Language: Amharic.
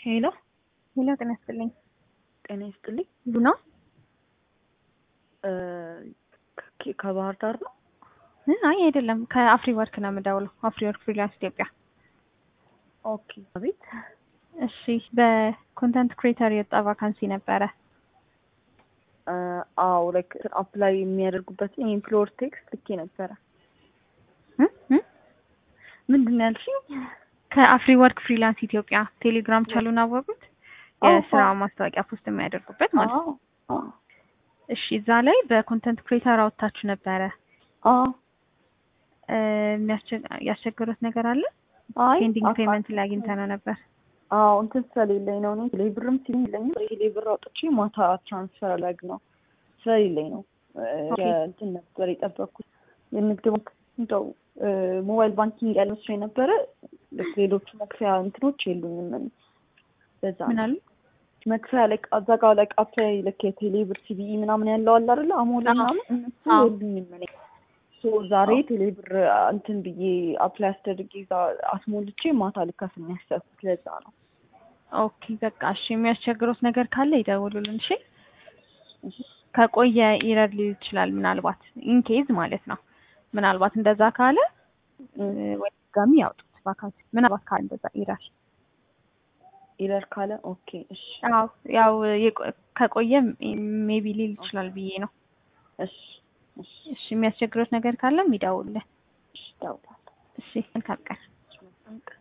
ሄሎ ሄሎ ጤና ይስጥልኝ። ጤና ይስጥልኝ። ቡና ከባህር ዳር ነው? አይ አይደለም፣ ከአፍሪ ወርክ ነው የምደውለው። አፍሪ ወርክ ፍሪላንስ ኢትዮጵያ። ኦኬ። አቤት። እሺ፣ በኮንተንት ክሬተር የወጣ ቫካንሲ ነበረ። አዎ ላይክ አፕላይ የሚያደርጉበትን የኢምፕሎየር ቴክስት ልኬ ነበረ። ምንድን ነው ያልሽኝ? ከአፍሪ ወርክ ፍሪላንስ ኢትዮጵያ ቴሌግራም ቻሉን አወቁት? የስራ ማስታወቂያ ፖስት የሚያደርጉበት ማለት ነው። እሺ፣ እዛ ላይ በኮንተንት ክሬተር አወጣችሁ ነበረ። ያስቸገሩት ነገር አለ? ፔንዲንግ ፔመንት ላይ አግኝተነው ነበር። እንትን ስለሌለኝ ነው። እኔ ሌብርም ሲለኝ ሌብር አውጥቼ ማታ ትራንስፈር ላግ ነው ስለሌለኝ ነው። እንትን ነበር የጠበቅኩት የንግድ ባንክ እንደው ሞባይል ባንኪንግ ያለ መስሎኝ ነበረ። ሌሎቹ መክፈያ እንትኖች የሉኝም። በዛ ምን አሉ? መክፈያ ላይ አዛጋው ላይ አፕላይ ልክ የቴሌብር ሲቢኢ ምናምን ያለው አለ አይደል? አሞሌ ምናምን እነሱ የሉኝም። እኔ ዛሬ ቴሌብር እንትን ብዬ አፕላይ አስደርጌ አስሞልቼ ማታ ልከፍል ነው ያሰብኩት። ለዛ ነው። ኦኬ በቃ እሺ። የሚያስቸግሩት ነገር ካለ ይደውሉልን። እሺ፣ ከቆየ ኢረር ሊል ይችላል ምናልባት ኢንኬዝ ማለት ነው። ምናልባት እንደዛ ካለ ወይ ጋሚ ያውጡት ቫካንሲ ምናልባት ካለ እንደዛ ኢረር ካለ ኦኬ እሺ። ያው ከቆየ ሜቢ ሊል ይችላል ብዬ ነው። እሺ እሺ። የሚያስቸግሩት ነገር ካለም ይደውሉልን። እሺ፣ ደውላለሁ። እሺ፣ መልካም ቀን።